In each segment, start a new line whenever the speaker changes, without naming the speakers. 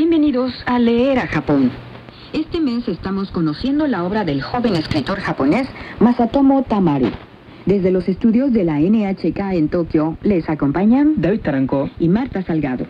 Bienvenidos a Leer a Japón. Este mes estamos conociendo la obra del joven escritor japonés Masatomo Tamaru. Desde los estudios de la NHK en Tokio les acompañan
David Taranco
y Marta Salgado.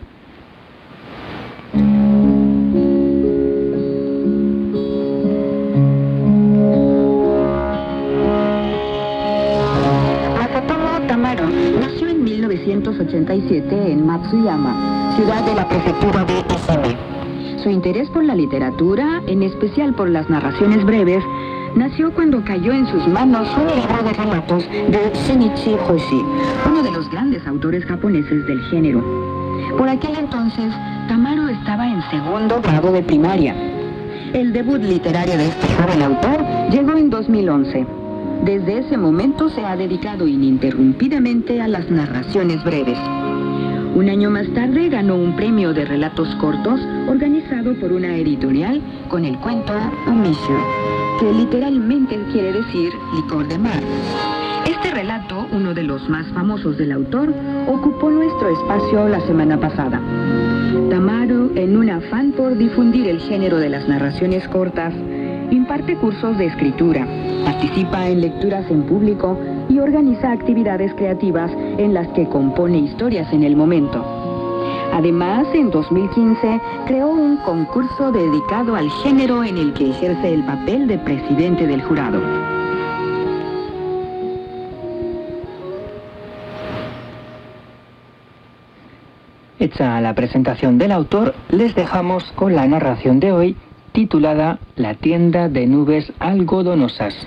Masatomo Tamaru nació en 1987 en Matsuyama, ciudad de la prefectura de Ehime. Su interés por la literatura, en especial por las narraciones breves, nació cuando cayó en sus manos un libro de relatos de Shinichi Hoshi, uno de los grandes autores japoneses del género. Por aquel entonces, Tamaru estaba en segundo grado de primaria. El debut literario de este joven autor llegó en 2011. Desde ese momento se ha dedicado ininterrumpidamente a las narraciones breves. Un año más tarde ganó un premio de relatos cortos organizado por una editorial con el cuento Umishu, que literalmente quiere decir licor de mar. Este relato, uno de los más famosos del autor, ocupó nuestro espacio la semana pasada. Tamaru, en un afán por difundir el género de las narraciones cortas, imparte cursos de escritura, participa en lecturas en público y organiza actividades creativas en las que compone historias en el momento. Además, en 2015 creó un concurso dedicado al género en el que ejerce el papel de presidente del jurado.
Hecha la presentación del autor, les dejamos con la narración de hoy, titulada La tienda de nubes algodonosas.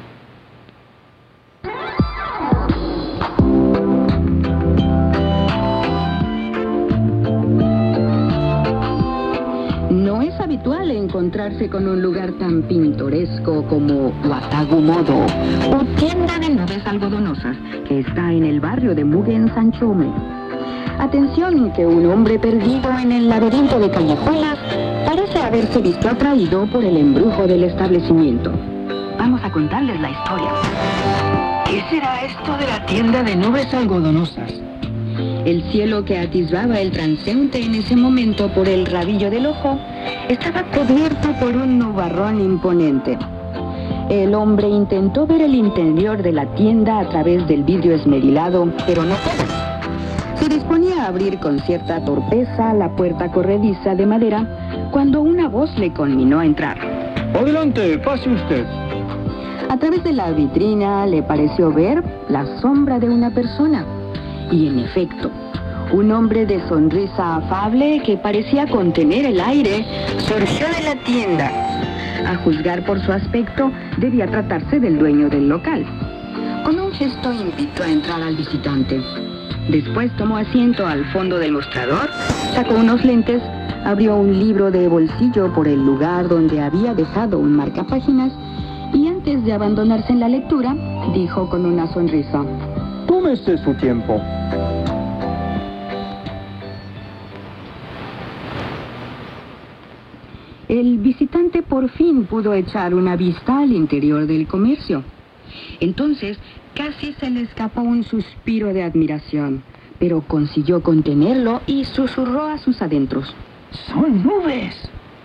No es habitual encontrarse con un lugar tan pintoresco como Watagumodo, o tienda de nubes algodonosas, que está en el barrio de Mugen Sanchome. Atención, que un hombre perdido en el laberinto de callejuelas parece haberse visto atraído por el embrujo del establecimiento. Vamos a contarles la historia.
¿Qué será esto de la tienda de nubes algodonosas?
El cielo que atisbaba el transeúnte en ese momento por el rabillo del ojo estaba cubierto por un nubarrón imponente. El hombre intentó ver el interior de la tienda a través del vidrio esmerilado, pero no pudo. Se disponía a abrir con cierta torpeza la puerta corrediza de madera cuando una voz le conminó a entrar.
Adelante, pase usted.
A través de la vitrina le pareció ver la sombra de una persona. Y en efecto, un hombre de sonrisa afable que parecía contener el aire surgió de la tienda. A juzgar por su aspecto, debía tratarse del dueño del local. Con un gesto invitó a entrar al visitante. Después tomó asiento al fondo del mostrador, sacó unos lentes, abrió un libro de bolsillo por el lugar donde había dejado un marcapáginas y antes de abandonarse en la lectura, dijo con una sonrisa:
Tómese su tiempo.
El visitante por fin pudo echar una vista al interior del comercio. Entonces, casi se le escapó un suspiro de admiración, pero consiguió contenerlo y susurró a sus adentros:
¡Son nubes!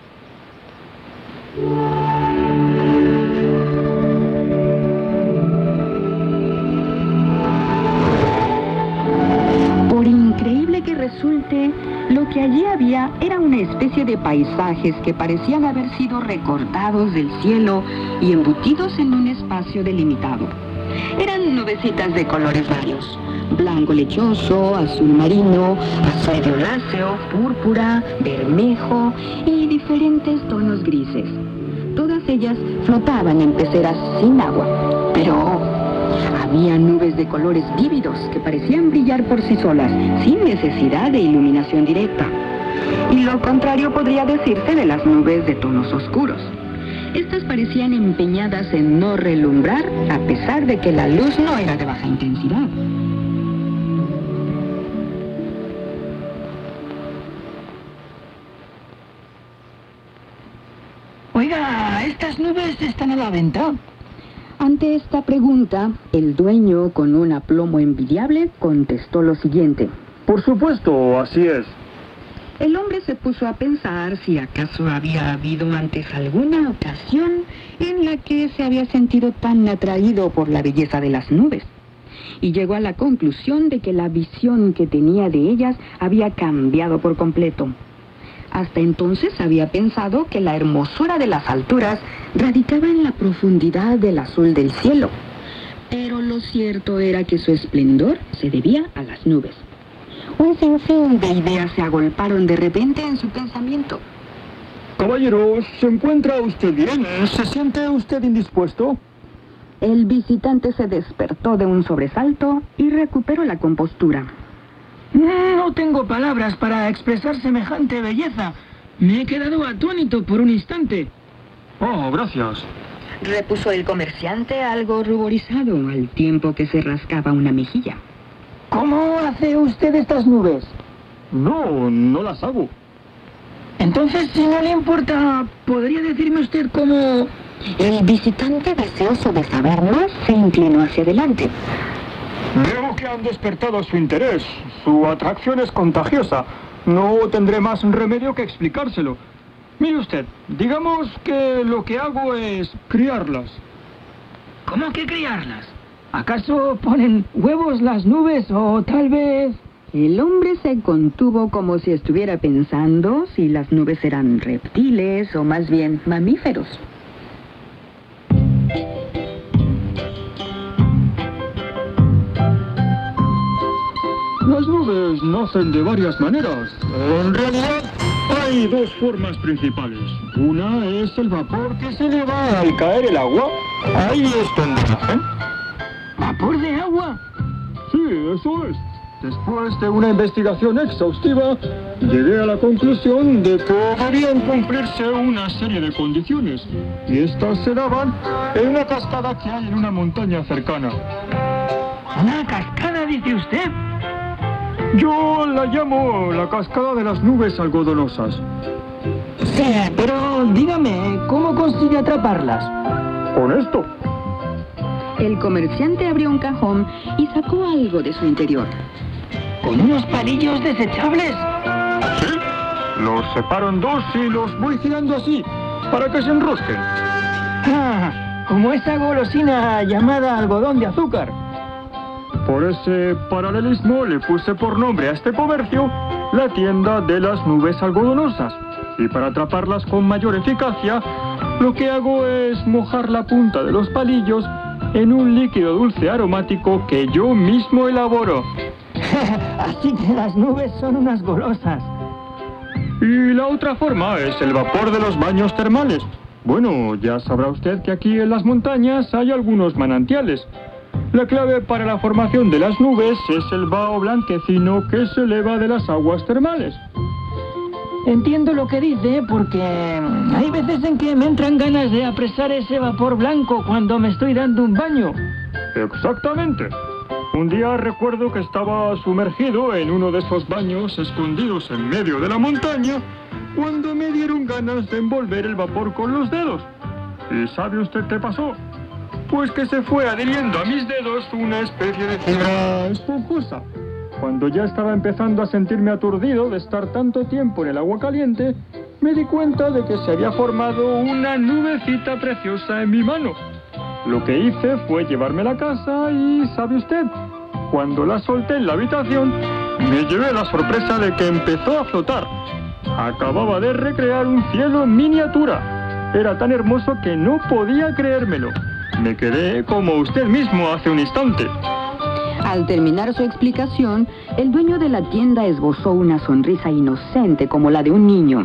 Por increíble que resulte, lo que allí había era una especie de paisajes que parecían haber sido recortados del cielo y embutidos en un espacio delimitado. Eran nubecitas de colores varios: blanco lechoso, azul marino, azul violáceo, púrpura, bermejo y diferentes tonos grises. Todas ellas flotaban en peceras sin agua, pero había nubes de colores vívidos que parecían brillar por sí solas, sin necesidad de iluminación directa. Y lo contrario podría decirse de las nubes de tonos oscuros. Estas parecían empeñadas en no relumbrar, a pesar de que la luz no era de baja intensidad.
Oiga, ¿estas nubes están a la venta?
Ante esta pregunta, el dueño, con un aplomo envidiable, contestó lo siguiente:
Por supuesto, así es.
El hombre se puso a pensar si acaso había habido antes alguna ocasión en la que se había sentido tan atraído por la belleza de las nubes. Y llegó a la conclusión de que la visión que tenía de ellas había cambiado por completo. Hasta entonces había pensado que la hermosura de las alturas radicaba en la profundidad del azul del cielo. Pero lo cierto era que su esplendor se debía a las nubes. Un sinfín de ideas se agolparon de repente en su pensamiento.
Caballero, ¿se encuentra usted bien? ¿Se siente usted indispuesto?
El visitante se despertó de un sobresalto y recuperó la compostura.
No tengo palabras para expresar semejante belleza. Me he quedado atónito por un instante.
Oh, gracias.
Repuso el comerciante algo ruborizado al tiempo que se rascaba una mejilla.
¿Cómo hace usted estas nubes?
No las hago.
Entonces, si no le importa, ¿podría decirme usted cómo...?
El visitante, deseoso de saber más, se inclinó hacia adelante.
Veo que han despertado su interés. Su atracción es contagiosa. No tendré más remedio que explicárselo. Mire usted, digamos que lo que hago es criarlas.
¿Cómo que criarlas? ¿Acaso ponen huevos las nubes o tal vez...?
El hombre se contuvo como si estuviera pensando si las nubes eran reptiles o más bien mamíferos.
Las nubes nacen de varias maneras. En realidad, hay dos formas principales. Una es el vapor que se eleva al caer el agua. Ahí es donde nacen.
¿Vapor de agua?
Sí, eso es. Después de una investigación exhaustiva, llegué a la conclusión de que debían cumplirse una serie de condiciones. Y estas se daban en una cascada que hay en una montaña cercana.
¿Una cascada, dice usted?
Yo la llamo la cascada de las nubes algodonosas.
Sí, pero dígame, ¿cómo consigue atraparlas?
Con esto.
El comerciante abrió un cajón y sacó algo de su interior.
¿Con unos palillos desechables?
Sí, los separo en dos y los voy girando así, para que se enrosquen.
Ah, como esa golosina llamada algodón de azúcar.
Por ese paralelismo le puse por nombre a este comercio la tienda de las nubes algodonosas. Y para atraparlas con mayor eficacia, lo que hago es mojar la punta de los palillos en un líquido dulce aromático que yo mismo elaboro.
Así que las nubes son unas golosas.
Y la otra forma es el vapor de los baños termales. Bueno, ya sabrá usted que aquí en las montañas hay algunos manantiales. La clave para la formación de las nubes es el vaho blanquecino que se eleva de las aguas termales.
Entiendo lo que dice porque hay veces en que me entran ganas de apresar ese vapor blanco cuando me estoy dando un baño.
Exactamente. Un día recuerdo que estaba sumergido en uno de esos baños escondidos en medio de la montaña cuando me dieron ganas de envolver el vapor con los dedos. ¿Y sabe usted qué pasó? Pues que se fue adhiriendo a mis dedos una especie de fibra esponjosa. Cuando ya estaba empezando a sentirme aturdido de estar tanto tiempo en el agua caliente, me di cuenta de que se había formado una nubecita preciosa en mi mano. Lo que hice fue llevármela a casa y, ¿sabe usted? Cuando la solté en la habitación, me llevé la sorpresa de que empezó a flotar. Acababa de recrear un cielo en miniatura. Era tan hermoso que no podía creérmelo. Me quedé como usted mismo hace un instante.
Al terminar su explicación, el dueño de la tienda esbozó una sonrisa inocente como la de un niño.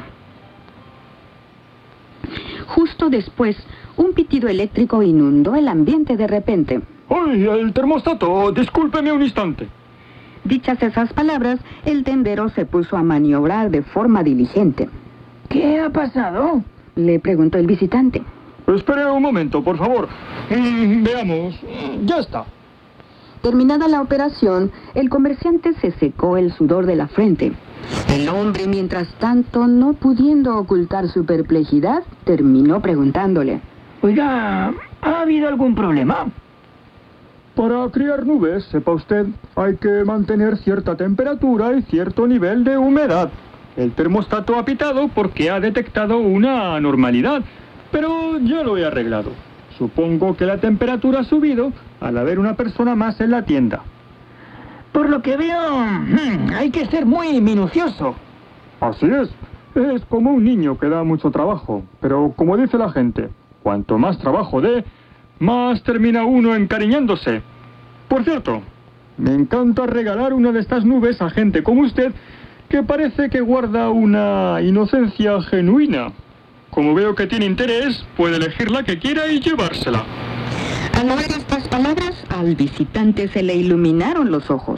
Justo después, un pitido eléctrico inundó el ambiente de repente.
¡Ay, el termostato! Discúlpeme un instante.
Dichas esas palabras, el tendero se puso a maniobrar de forma diligente.
¿Qué ha pasado?
Le preguntó el visitante.
Espere un momento, por favor. Veamos. Ya está.
Terminada la operación, el comerciante se secó el sudor de la frente. El hombre, mientras tanto, no pudiendo ocultar su perplejidad, terminó preguntándole.
Oiga, ¿ha habido algún problema?
Para criar nubes, sepa usted, hay que mantener cierta temperatura y cierto nivel de humedad. El termostato ha pitado porque ha detectado una anormalidad, pero ya lo he arreglado. Supongo que la temperatura ha subido al haber una persona más en la tienda.
Por lo que veo, hay que ser muy minucioso.
Así es. Es como un niño que da mucho trabajo, pero como dice la gente, cuanto más trabajo dé, más termina uno encariñándose. Por cierto, me encanta regalar una de estas nubes a gente como usted, que parece que guarda una inocencia genuina. Como veo que tiene interés, puede elegir la que quiera y llevársela.
Al oír estas palabras, al visitante se le iluminaron los ojos.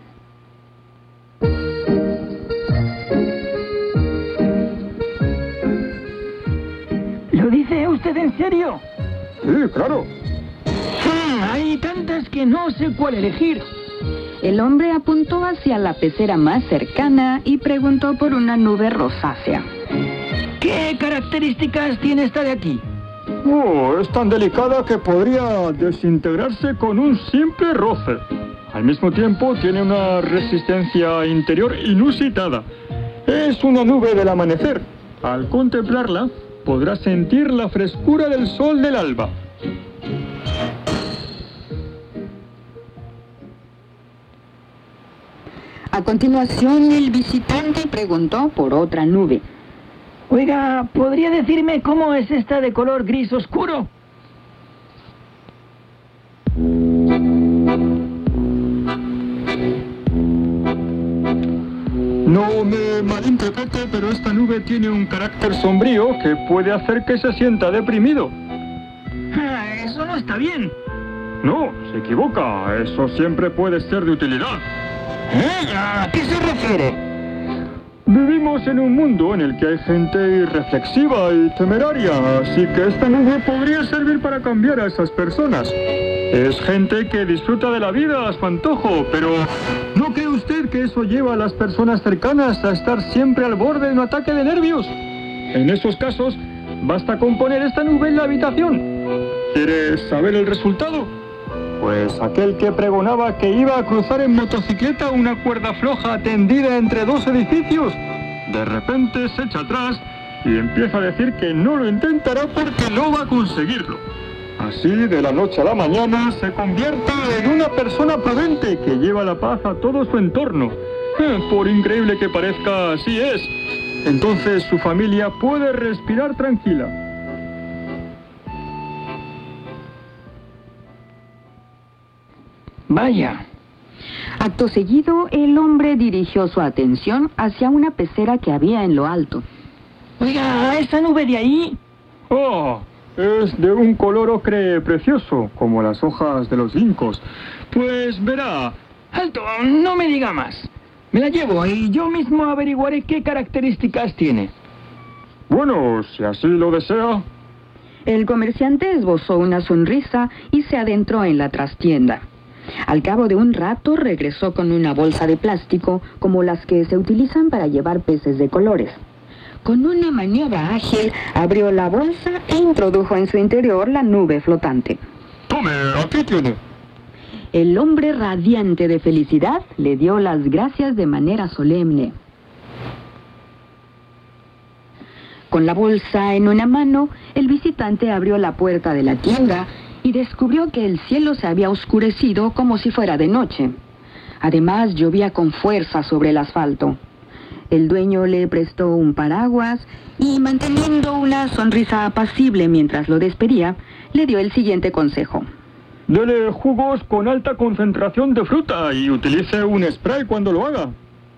¿Lo dice usted en serio?
Sí, claro.
Hay tantas que no sé cuál elegir.
El hombre apuntó hacia la pecera más cercana y preguntó por una nube rosácea.
¿Qué características tiene esta de aquí?
Oh, es tan delicada que podría desintegrarse con un simple roce. Al mismo tiempo tiene una resistencia interior inusitada. Es una nube del amanecer. Al contemplarla, podrás sentir la frescura del sol del alba.
A continuación, el visitante preguntó por otra nube.
Oiga, ¿podría decirme cómo es esta de color gris oscuro?
No me malinterprete, pero esta nube tiene un carácter sombrío que puede hacer que se sienta deprimido.
Eso no está bien.
No, se equivoca. Eso siempre puede ser de utilidad.
¿A qué se refiere?
Vivimos en un mundo en el que hay gente irreflexiva y temeraria, así que esta nube podría servir para cambiar a esas personas. Es gente que disfruta de la vida a su antojo, pero ¿no cree usted que eso lleva a las personas cercanas a estar siempre al borde de un ataque de nervios? En esos casos, basta con poner esta nube en la habitación. ¿Quieres saber el resultado? Pues aquel que pregonaba que iba a cruzar en motocicleta una cuerda floja tendida entre dos edificios, de repente se echa atrás y empieza a decir que no lo intentará porque no va a conseguirlo. Así, de la noche a la mañana, se convierte en una persona prudente que lleva la paz a todo su entorno. Por increíble que parezca, así es. Entonces su familia puede respirar tranquila.
Vaya.
Acto seguido, el hombre dirigió su atención hacia una pecera que había en lo alto.
Oiga, esa nube de ahí.
¡Oh! Es de un color ocre precioso, como las hojas de los ginkgos. Pues verá.
Alto, no me diga más. Me la llevo y yo mismo averiguaré qué características tiene.
Bueno, si así lo desea.
El comerciante esbozó una sonrisa y se adentró en la trastienda. Al cabo de un rato regresó con una bolsa de plástico como las que se utilizan para llevar peces de colores. Con una maniobra ágil, abrió la bolsa e introdujo en su interior la nube flotante.
Tome, aquí tiene.
El hombre, radiante de felicidad, le dio las gracias de manera solemne. Con la bolsa en una mano, el visitante abrió la puerta de la tienda y descubrió que el cielo se había oscurecido como si fuera de noche. Además, llovía con fuerza sobre el asfalto. El dueño le prestó un paraguas y, manteniendo una sonrisa apacible mientras lo despedía, le dio el siguiente consejo.
Dele jugos con alta concentración de fruta y utilice un spray cuando lo haga.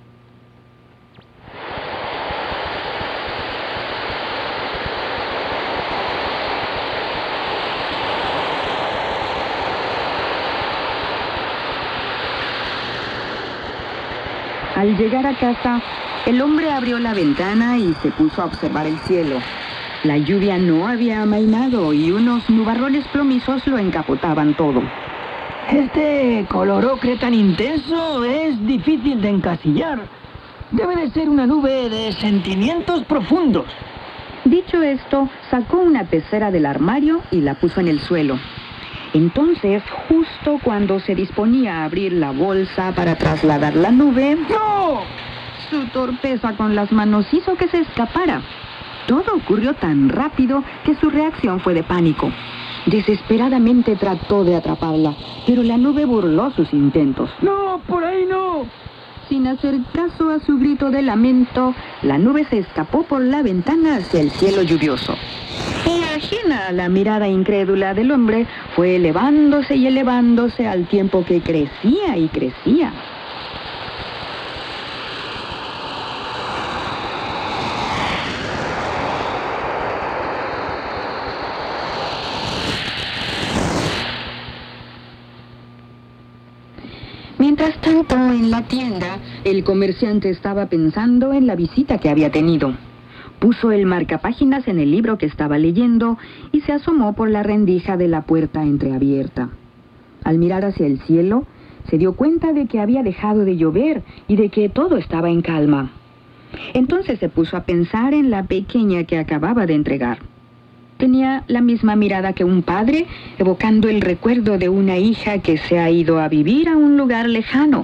Al llegar a casa, el hombre abrió la ventana y se puso a observar el cielo. La lluvia no había amainado y unos nubarrones plomizos lo encapotaban todo.
Este color ocre tan intenso es difícil de encasillar. Debe de ser una nube de sentimientos profundos.
Dicho esto, sacó una pecera del armario y la puso en el suelo. Entonces, justo cuando se disponía a abrir la bolsa para trasladar la nube...
¡No!
Su torpeza con las manos hizo que se escapara. Todo ocurrió tan rápido que su reacción fue de pánico. Desesperadamente trató de atraparla, pero la nube burló sus intentos.
¡No, por ahí no!
Sin hacer caso a su grito de lamento, la nube se escapó por la ventana hacia el cielo lluvioso. Y ajena a la mirada incrédula del hombre, fue elevándose y elevándose al tiempo que crecía y crecía. Mientras tanto, en la tienda, el comerciante estaba pensando en la visita que había tenido. Puso el marcapáginas en el libro que estaba leyendo y se asomó por la rendija de la puerta entreabierta. Al mirar hacia el cielo, se dio cuenta de que había dejado de llover y de que todo estaba en calma. Entonces se puso a pensar en la pequeña que acababa de entregar. Tenía la misma mirada que un padre, evocando el recuerdo de una hija que se ha ido a vivir a un lugar lejano.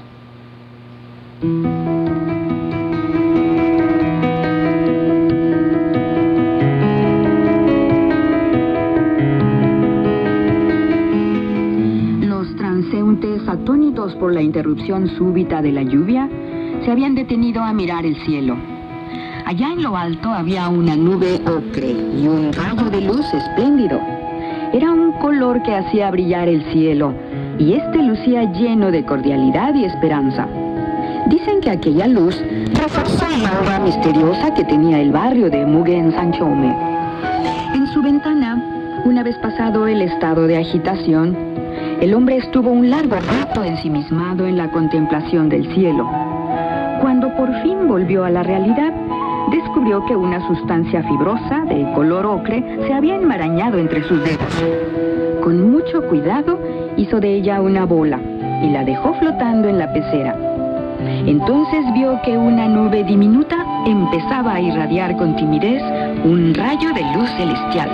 Los transeúntes, atónitos por la interrupción súbita de la lluvia, se habían detenido a mirar el cielo. Allá en lo alto había una nube ocre y un rayo de luz espléndido. Era un color que hacía brillar el cielo, y este lucía lleno de cordialidad y esperanza. Dicen que aquella luz reforzó la aura misteriosa que tenía el barrio de Mugen Sanchome. En su ventana, una vez pasado el estado de agitación, el hombre estuvo un largo rato ensimismado en la contemplación del cielo. Cuando por fin volvió a la realidad, descubrió que una sustancia fibrosa de color ocre se había enmarañado entre sus dedos. Con mucho cuidado, hizo de ella una bola y la dejó flotando en la pecera. Entonces vio que una nube diminuta empezaba a irradiar con timidez un rayo de luz celestial.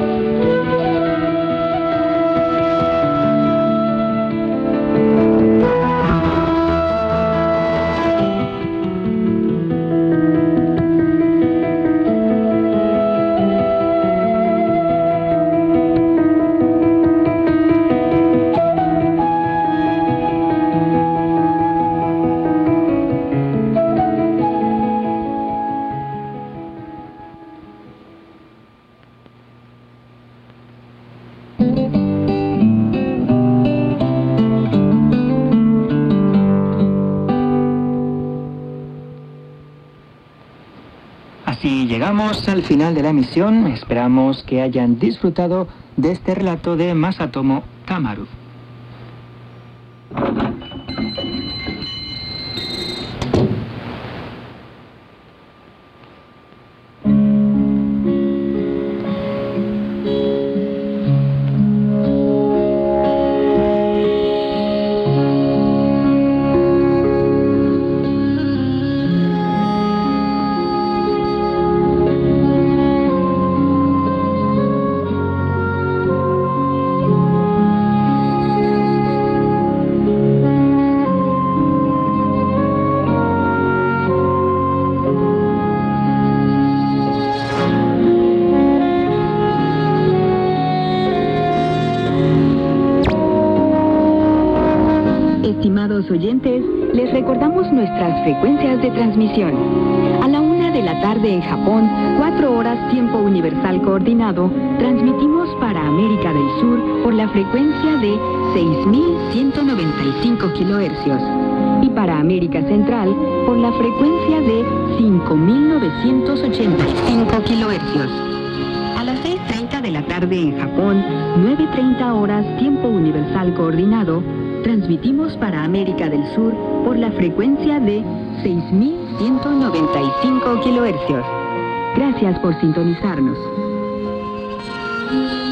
Así llegamos al final de la emisión. Esperamos que hayan disfrutado de este relato de Masatomo Tamaru.
Estimados oyentes, les recordamos nuestras frecuencias de transmisión. A la 1 de la tarde en Japón, 4 horas tiempo universal coordinado, transmitimos para América del Sur por la frecuencia de 6.195 kHz y para América Central por la frecuencia de 5.985 kHz. A las 6:30 de la tarde en Japón, 9:30 horas tiempo universal coordinado, transmitimos para América del Sur por la frecuencia de 6.195 kHz. Gracias por sintonizarnos.